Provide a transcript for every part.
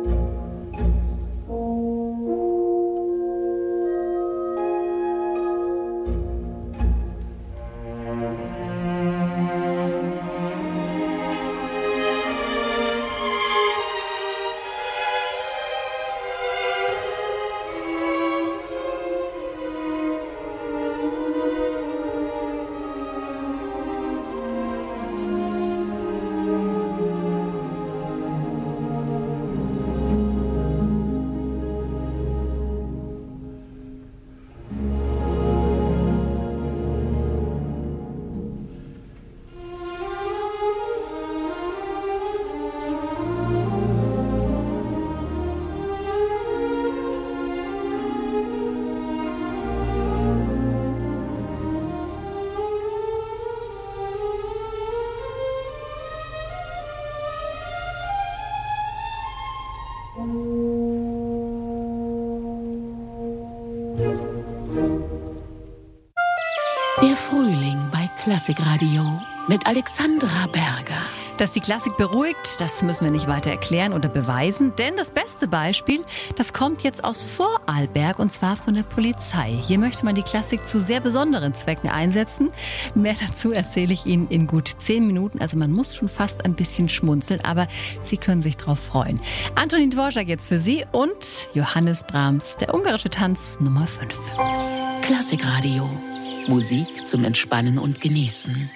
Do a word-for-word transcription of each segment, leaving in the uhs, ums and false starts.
Der Frühling bei Klassikradio mit Alexandra Berger. Dass die Klassik beruhigt, das müssen wir nicht weiter erklären oder beweisen, denn das beste Beispiel, das kommt jetzt aus Vorarlberg und zwar von der Polizei. Hier möchte man die Klassik zu sehr besonderen Zwecken einsetzen. Mehr dazu erzähle ich Ihnen in gut zehn Minuten. Also man muss schon fast ein bisschen schmunzeln, aber Sie können sich drauf freuen. Antonín Dvořák jetzt für Sie und Johannes Brahms, der ungarische Tanz Nummer fünf. Klassikradio. Musik zum Entspannen und Genießen.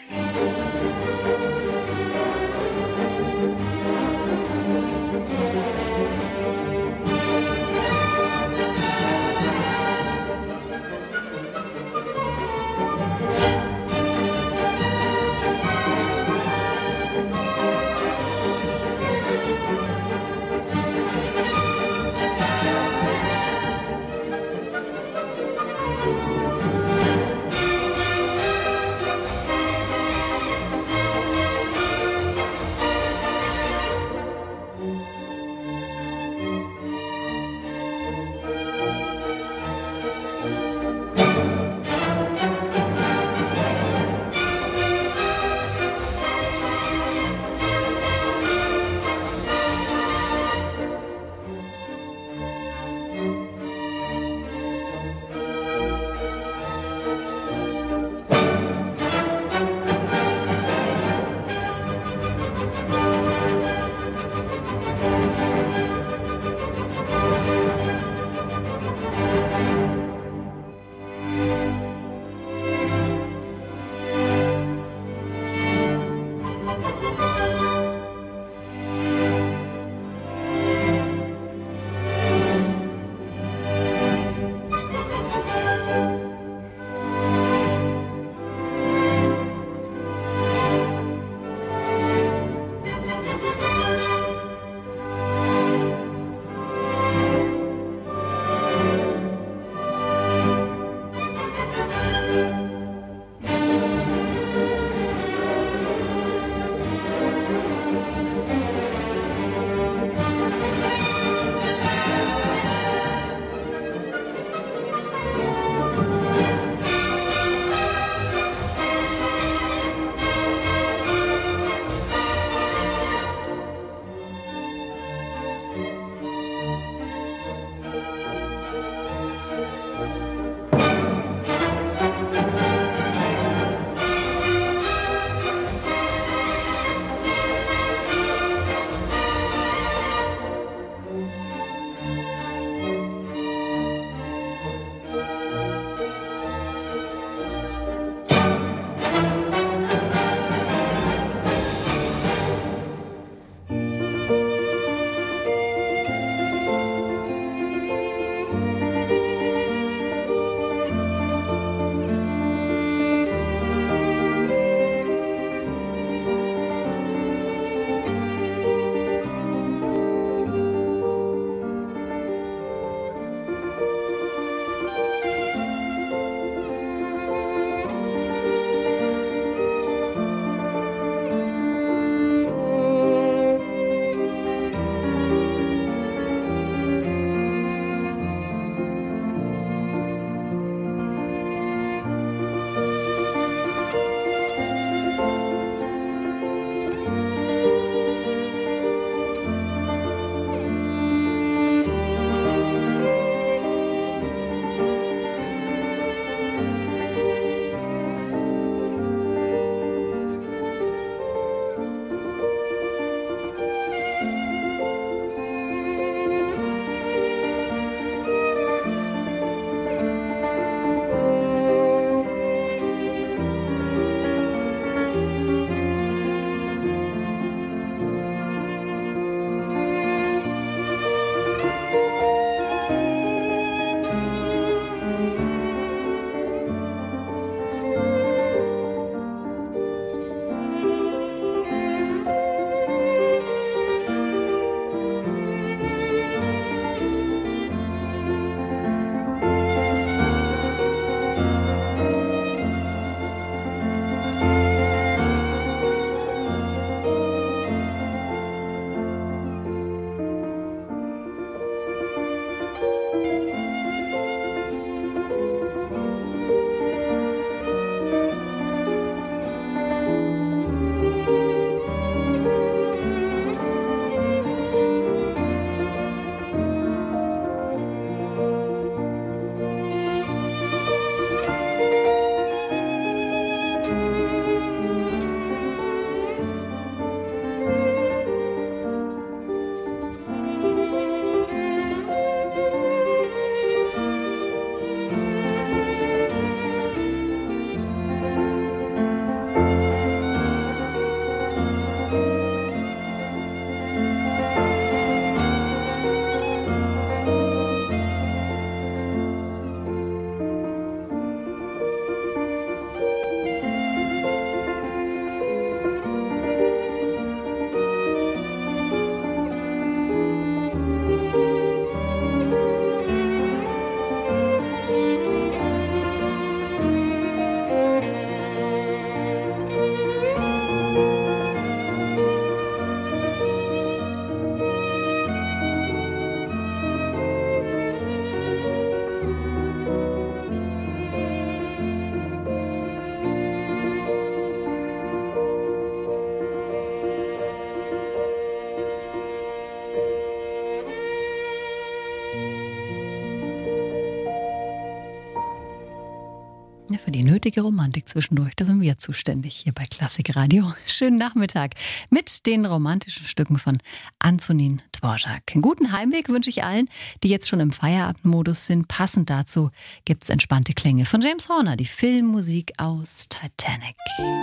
für die nötige Romantik zwischendurch. Da sind wir zuständig hier bei Klassik Radio. Schönen Nachmittag mit den romantischen Stücken von Antonín Dvořák. Einen guten Heimweg wünsche ich allen, die jetzt schon im Feierabendmodus sind. Passend dazu gibt es entspannte Klänge von James Horner, die Filmmusik aus Titanic.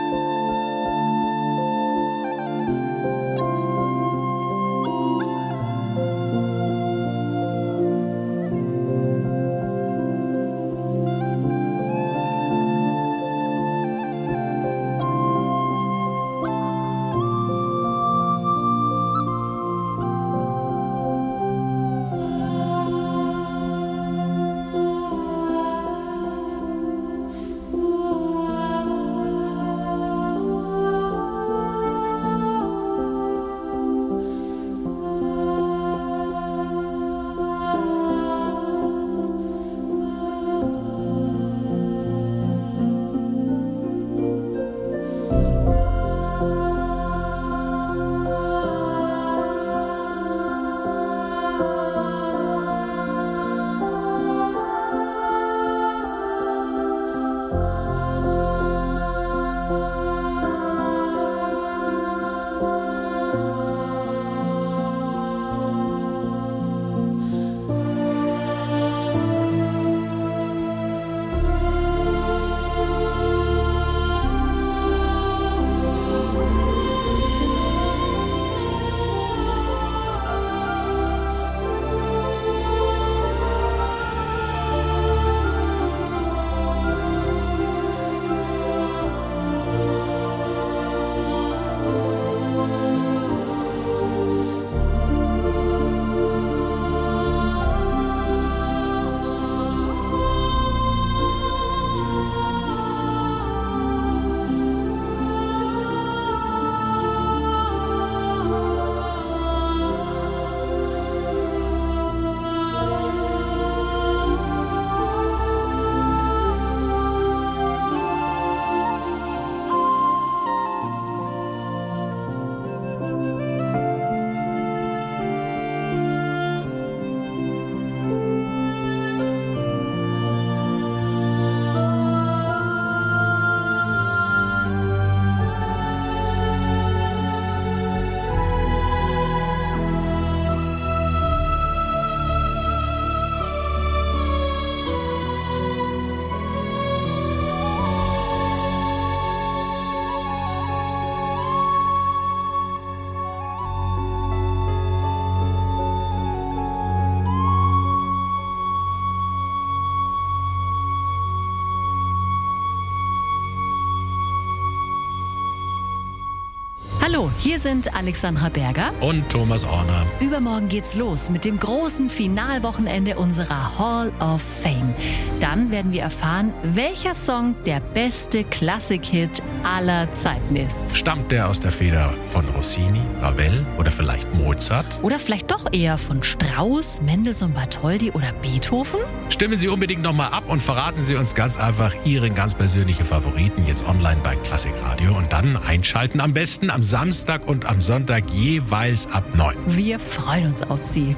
Hallo, hier sind Alexandra Berger und Thomas Orner. Übermorgen geht's los mit dem großen Finalwochenende unserer Hall of Fame. Dann werden wir erfahren, welcher Song der beste Klassik-Hit aller Zeiten ist. Stammt der aus der Feder von Rossini, Ravel oder vielleicht Mozart? Oder vielleicht doch eher von Strauss, Mendelssohn, Bartholdy oder Beethoven? Stimmen Sie unbedingt nochmal ab und verraten Sie uns ganz einfach Ihren ganz persönlichen Favoriten jetzt online bei Klassik Radio und dann einschalten am besten am Samstag und am Sonntag jeweils ab neun. Wir freuen uns auf Sie.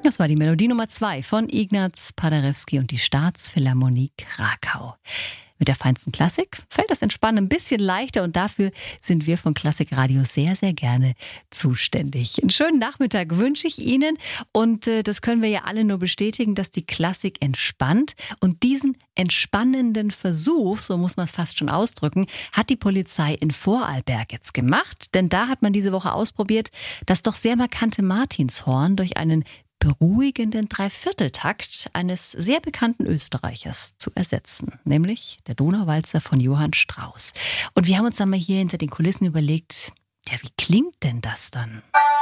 Das war die Melodie Nummer zwei von Ignaz Paderewski und die Staatsphilharmonie Krakau. Mit der feinsten Klassik fällt das Entspannen ein bisschen leichter und dafür sind wir von Klassikradio sehr, sehr gerne zuständig. Einen schönen Nachmittag wünsche ich Ihnen und äh, das können wir ja alle nur bestätigen, dass die Klassik entspannt und diesen entspannenden Versuch, so muss man es fast schon ausdrücken, hat die Polizei in Vorarlberg jetzt gemacht, denn da hat man diese Woche ausprobiert, das doch sehr markante Martinshorn durch einen beruhigenden Dreivierteltakt eines sehr bekannten Österreichers zu ersetzen, nämlich der Donauwalzer von Johann Strauss. Und wir haben uns dann mal hier hinter den Kulissen überlegt, ja, wie klingt denn das dann?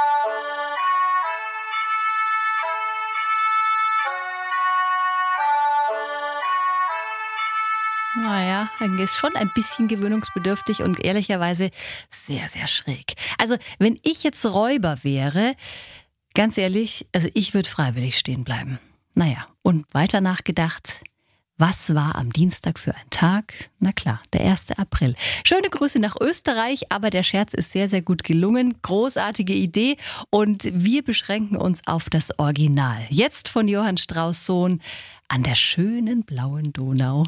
Naja, ist schon ein bisschen gewöhnungsbedürftig und ehrlicherweise sehr, sehr schräg. Also, wenn ich jetzt Räuber wäre, ganz ehrlich, also ich würde freiwillig stehen bleiben. Naja, und weiter nachgedacht, was war am Dienstag für ein Tag? Na klar, der erste April. Schöne Grüße nach Österreich, aber der Scherz ist sehr, sehr gut gelungen. Großartige Idee und wir beschränken uns auf das Original. Jetzt von Johann Strauss Sohn an der schönen blauen Donau.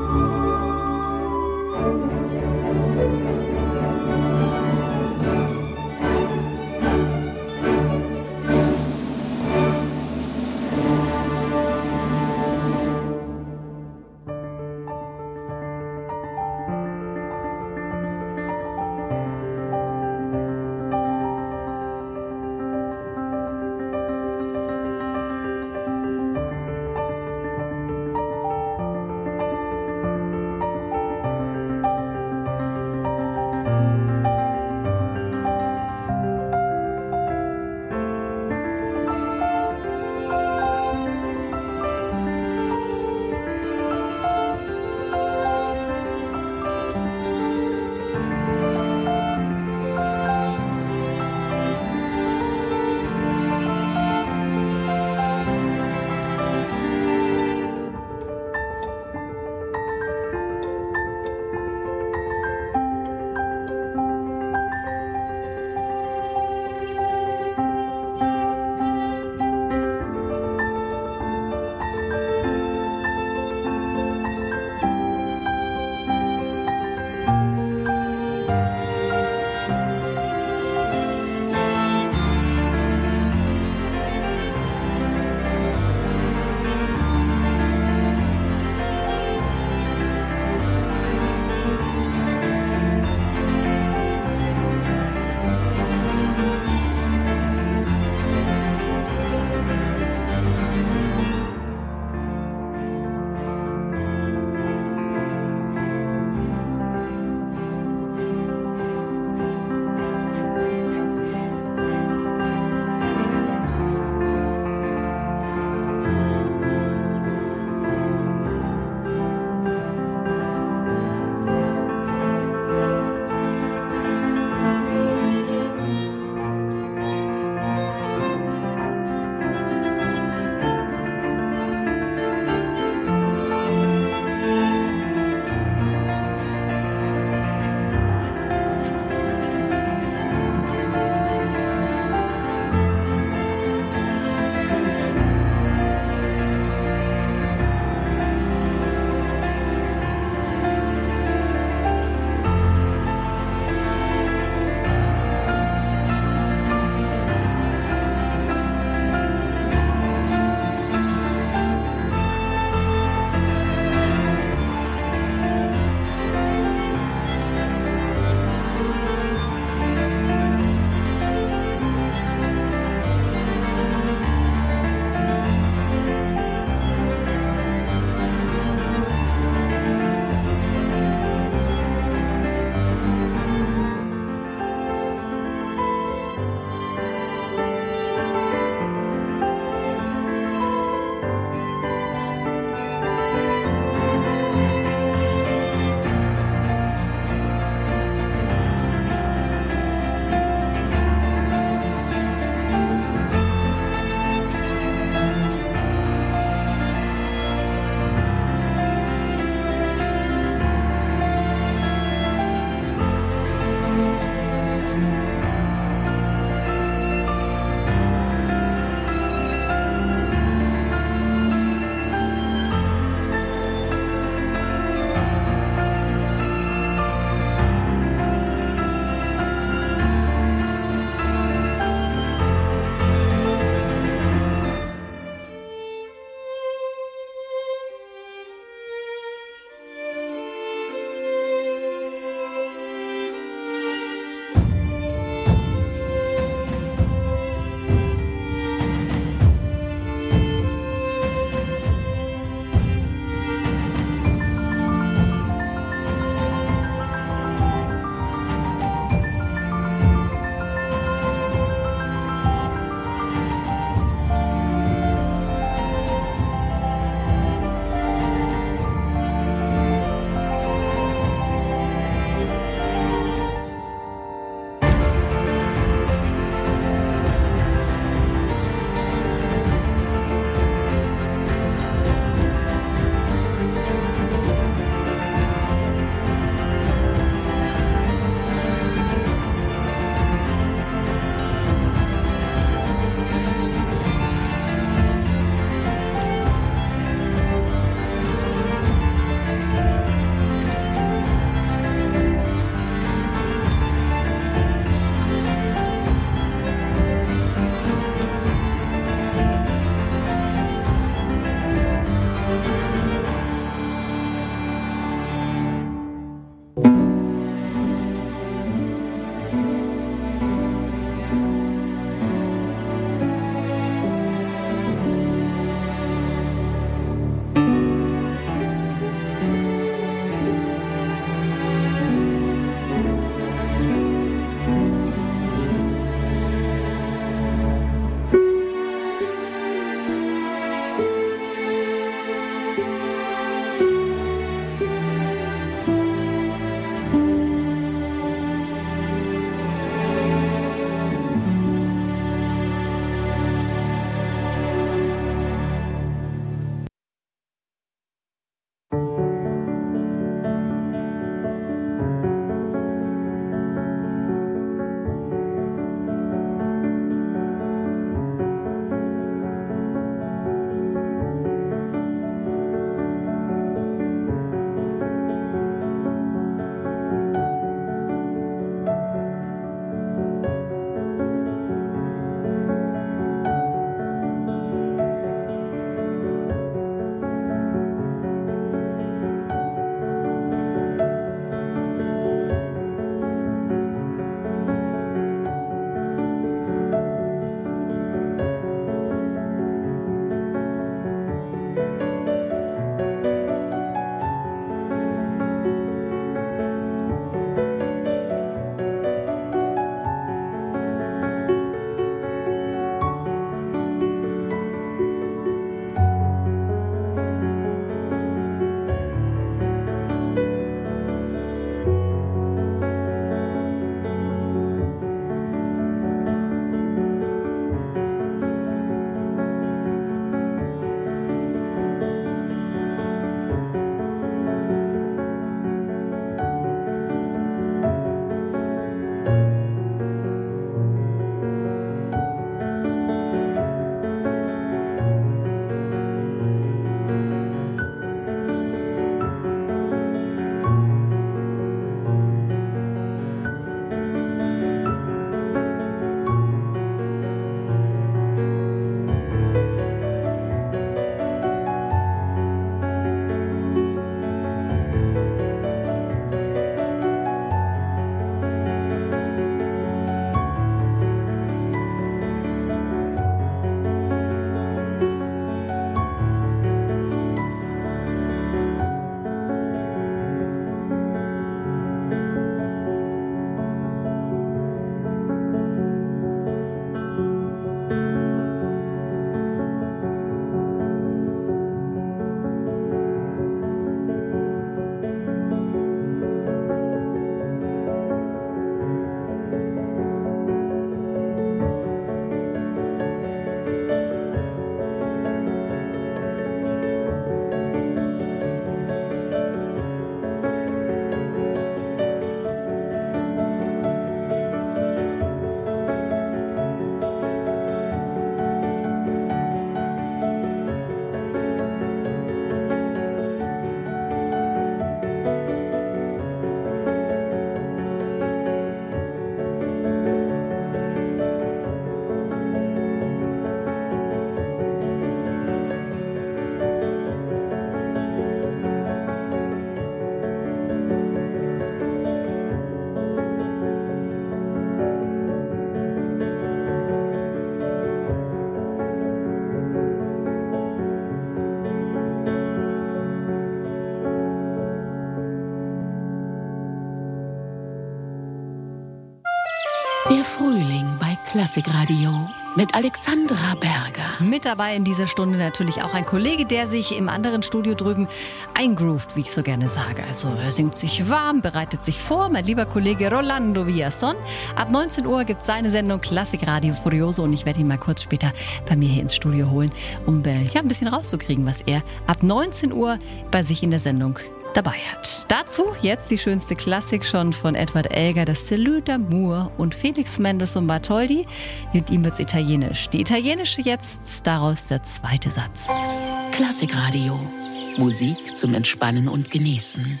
bei Klassikradio mit Alexandra Berger. Mit dabei in dieser Stunde natürlich auch ein Kollege, der sich im anderen Studio drüben eingroovt, wie ich so gerne sage. Also er singt sich warm, bereitet sich vor. Mein lieber Kollege Rolando Villazón. Ab neunzehn Uhr gibt es seine Sendung Klassikradio Furioso und ich werde ihn mal kurz später bei mir hier ins Studio holen, um äh, ja, ein bisschen rauszukriegen, was er ab neunzehn Uhr bei sich in der Sendung dabei hat. Dazu jetzt die schönste Klassik schon von Edward Elgar, das Salut d'Amour und Felix Mendelssohn Bartholdy. Mit ihm wird's italienisch. Die italienische jetzt, daraus der zweite Satz. Klassikradio. Musik zum Entspannen und Genießen.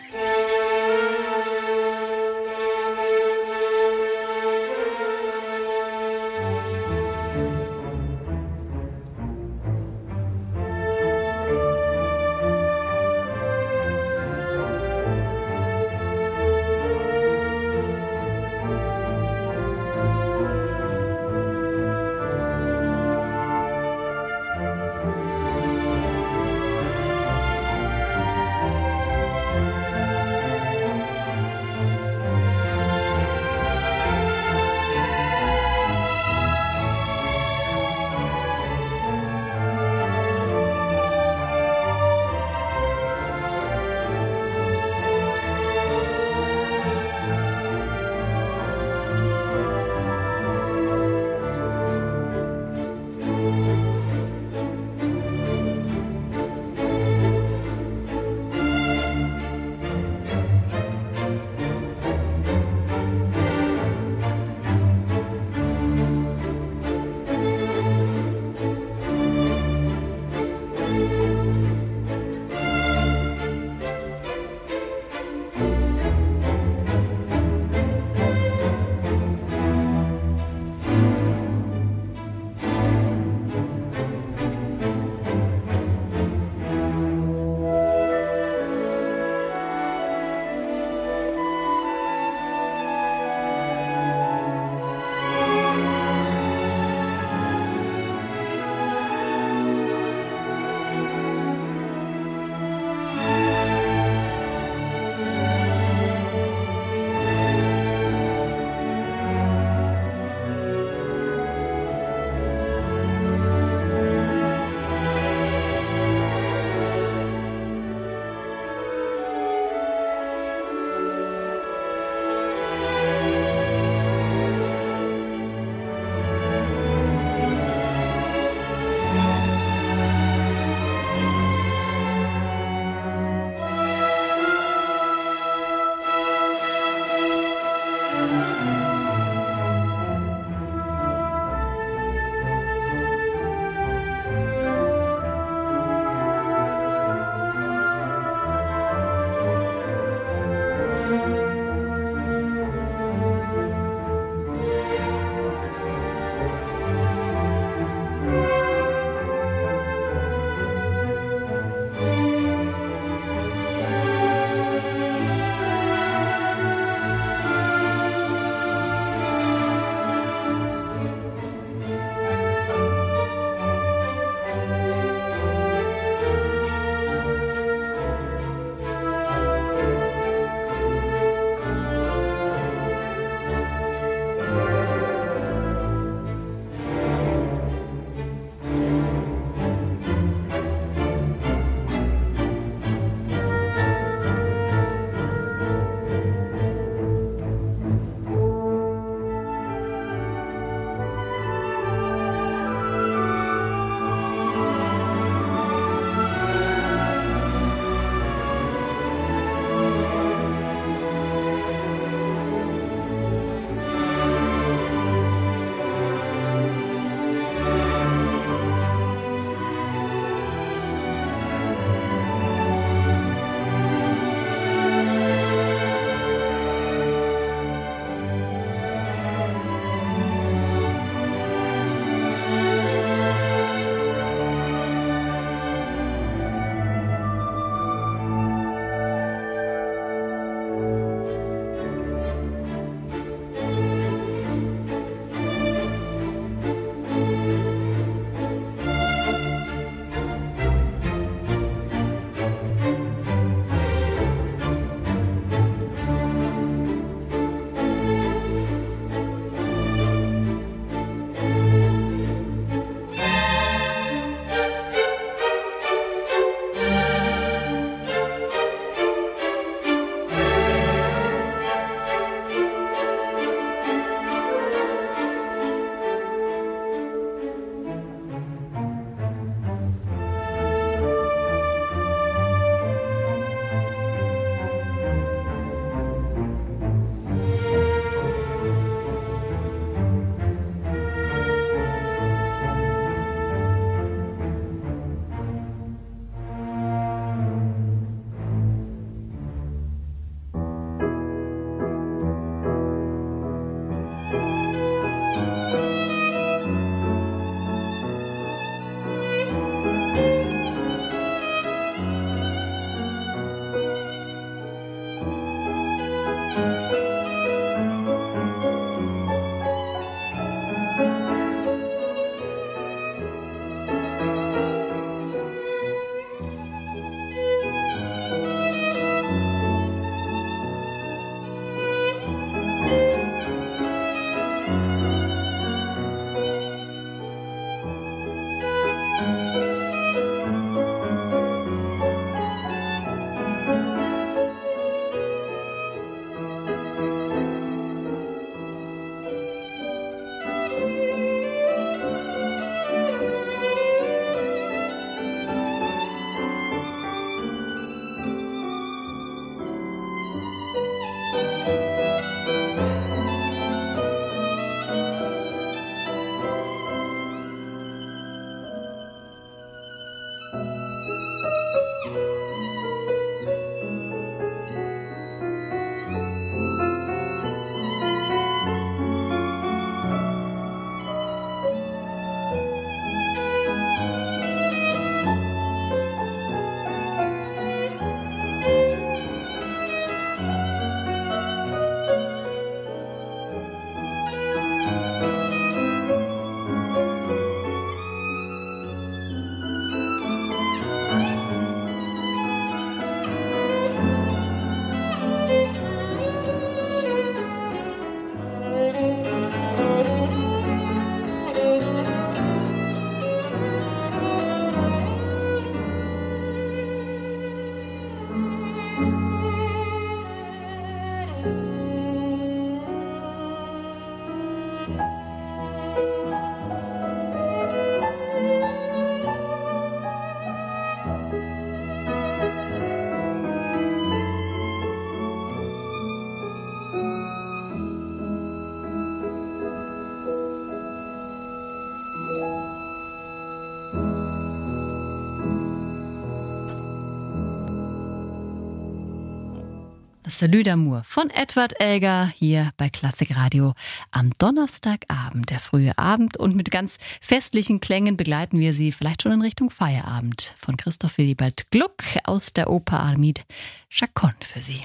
Salut d'amour von Edward Elgar hier bei Klassik Radio am Donnerstagabend, der frühe Abend. Und mit ganz festlichen Klängen begleiten wir Sie vielleicht schon in Richtung Feierabend. Von Christoph Willibald Gluck aus der Oper Armide Chaconne für Sie.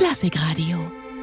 Klassikradio.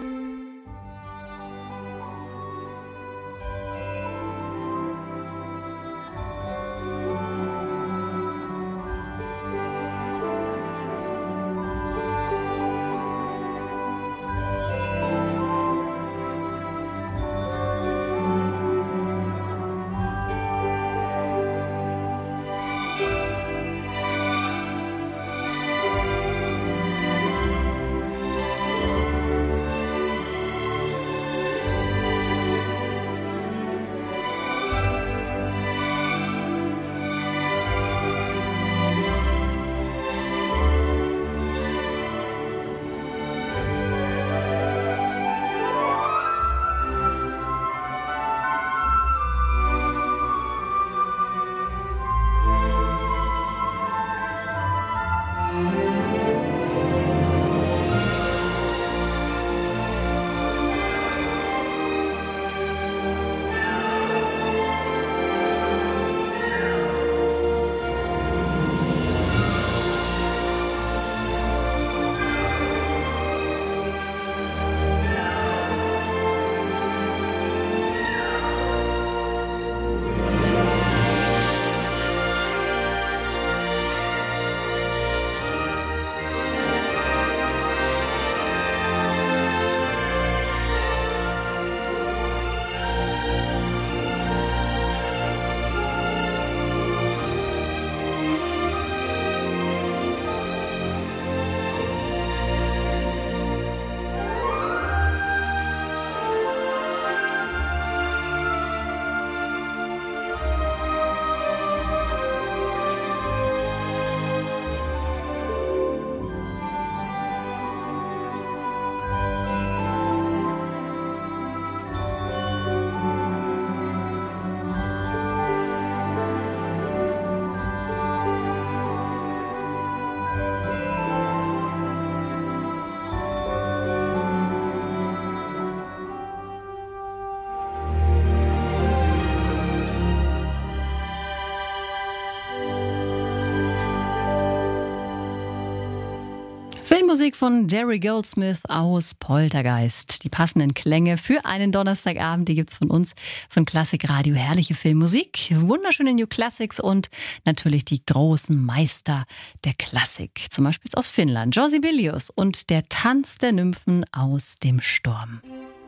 Filmmusik von Jerry Goldsmith aus Poltergeist. Die passenden Klänge für einen Donnerstagabend, die gibt's von uns, von Klassikradio. Herrliche Filmmusik, wunderschöne New Classics und natürlich die großen Meister der Klassik. Zum Beispiel aus Finnland, Jerzy Bilius und der Tanz der Nymphen aus dem Sturm.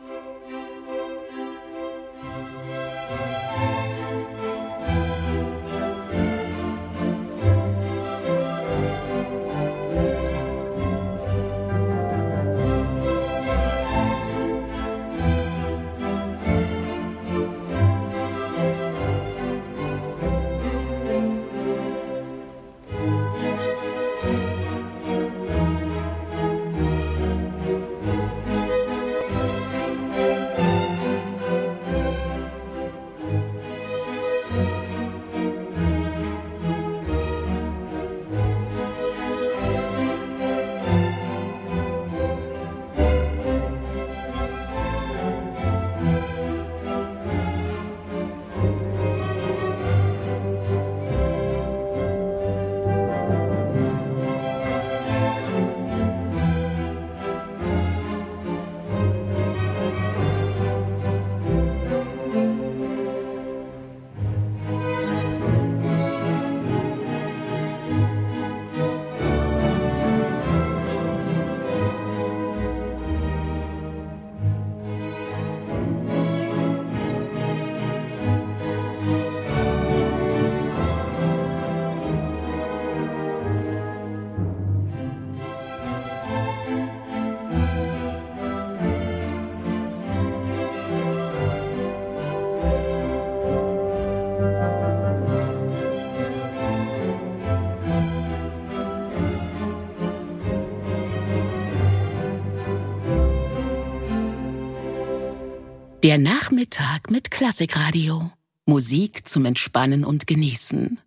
Der Nachmittag mit Klassikradio. Musik zum Entspannen und Genießen.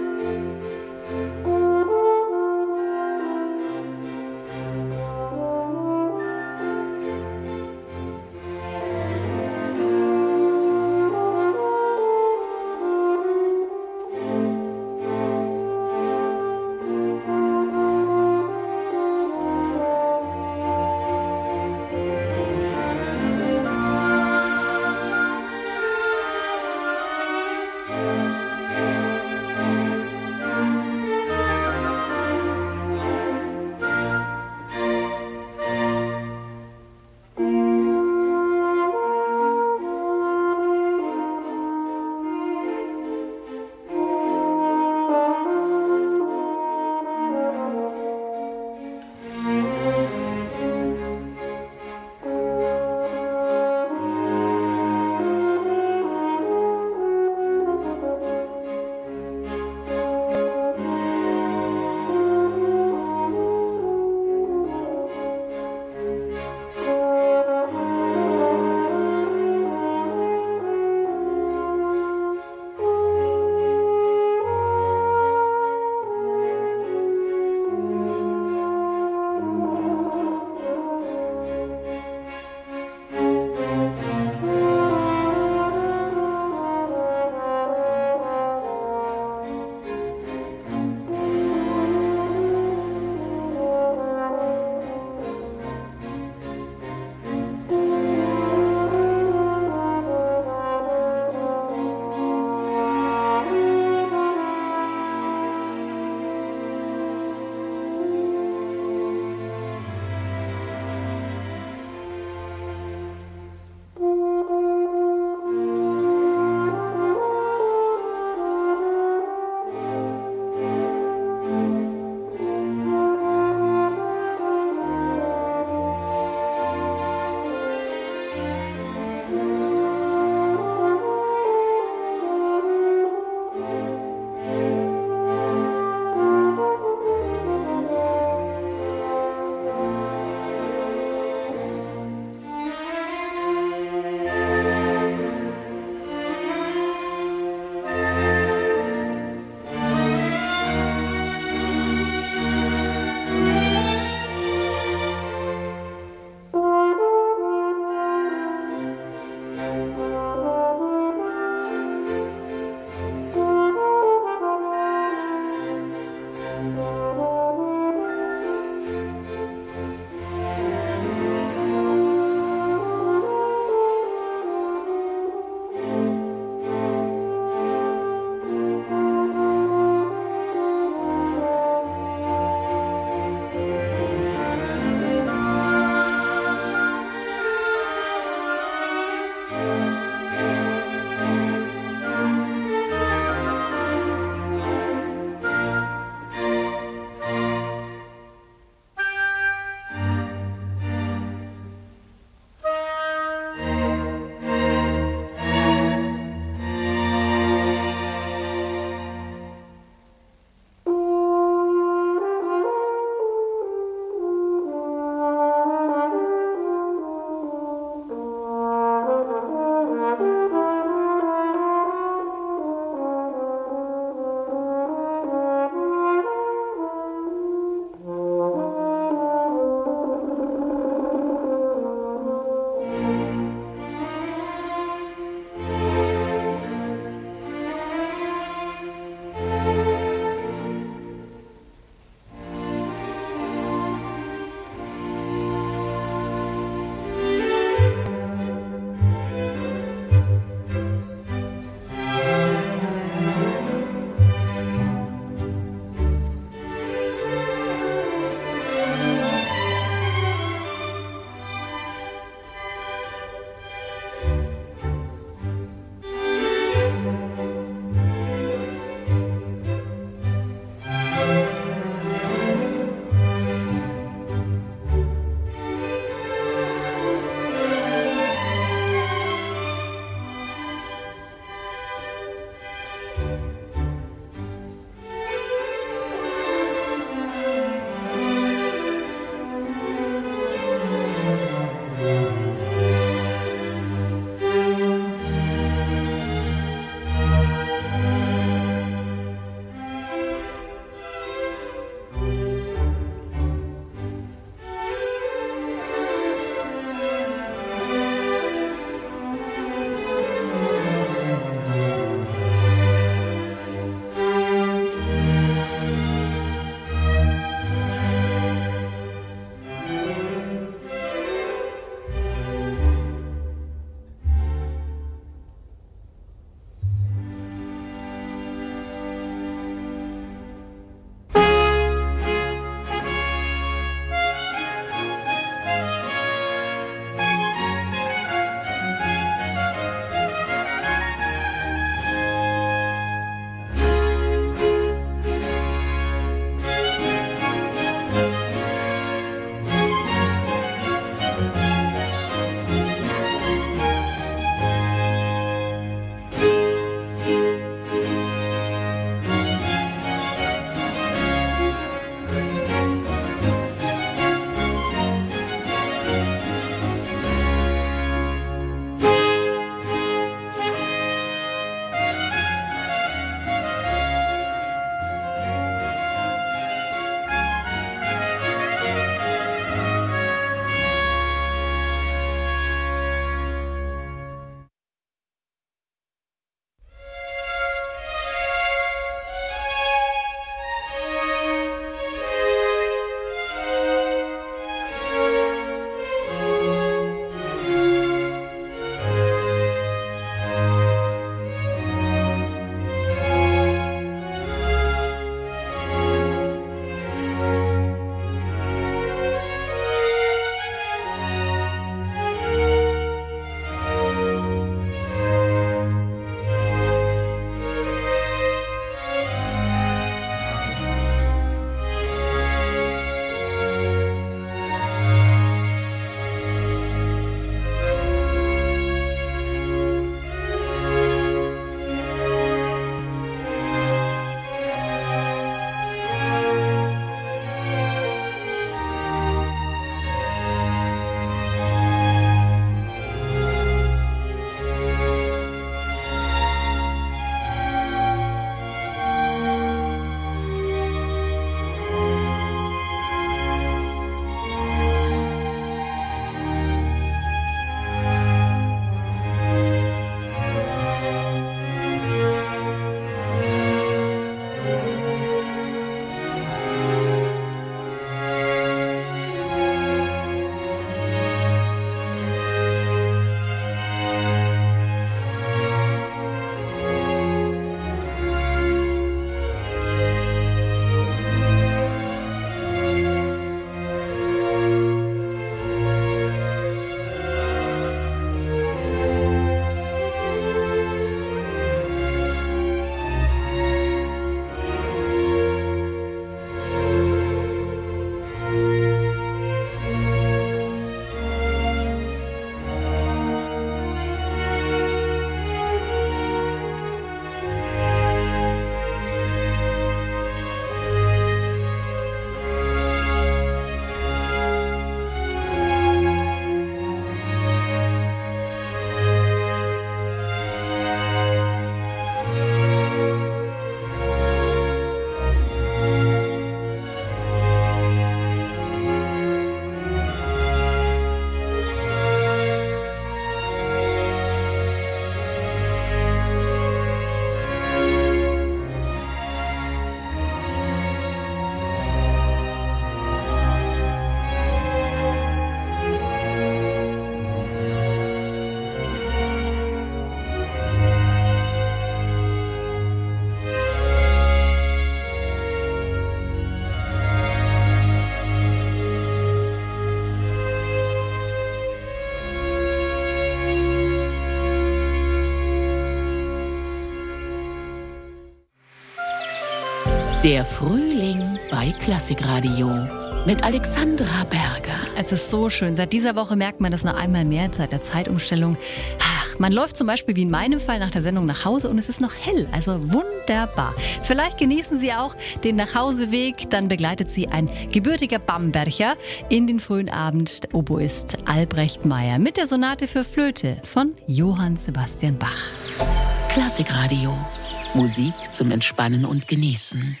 Der Frühling bei Klassikradio mit Alexandra Berger. Es ist so schön. Seit dieser Woche merkt man das noch einmal mehr seit der Zeitumstellung. Ach, man läuft zum Beispiel wie in meinem Fall nach der Sendung nach Hause und es ist noch hell. Also wunderbar. Vielleicht genießen Sie auch den Nachhauseweg. Dann begleitet Sie ein gebürtiger Bamberger in den frühen Abend. Der Oboist Albrecht Meyer mit der Sonate für Flöte von Johann Sebastian Bach. Klassikradio. Musik zum Entspannen und Genießen.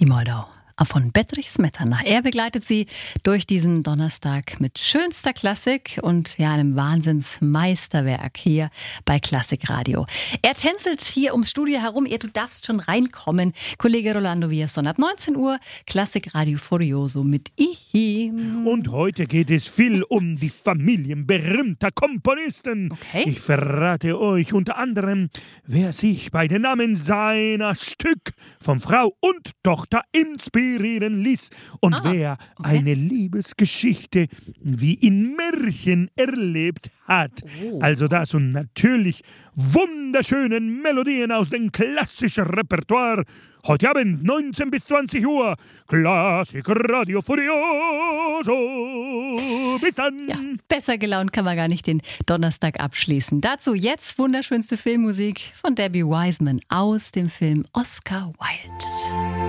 Die Moldau von Bedřich Smetana. Er begleitet sie durch diesen Donnerstag mit schönster Klassik und ja, einem Wahnsinnsmeisterwerk hier bei Klassikradio. Er tänzelt hier ums Studio herum. Ja, du darfst schon reinkommen. Kollege Rolando Villazón ab neunzehn Uhr. Klassikradio Furioso mit Ihi. Und heute geht es viel um die Familien berühmter Komponisten. Okay. Ich verrate euch unter anderem, wer sich bei den Namen seiner Stück von Frau und Tochter inspirieren ließ und Ah, wer okay. eine Liebesgeschichte wie in Märchen erlebt hat. Oh. Also das und natürlich wunderschönen Melodien aus dem klassischen Repertoire. Heute Abend neunzehn bis zwanzig Uhr. Klassikradio Furioso. Bis dann. Ja, besser gelaunt kann man gar nicht den Donnerstag abschließen. Dazu jetzt wunderschönste Filmmusik von Debbie Wiseman aus dem Film Oscar Wilde.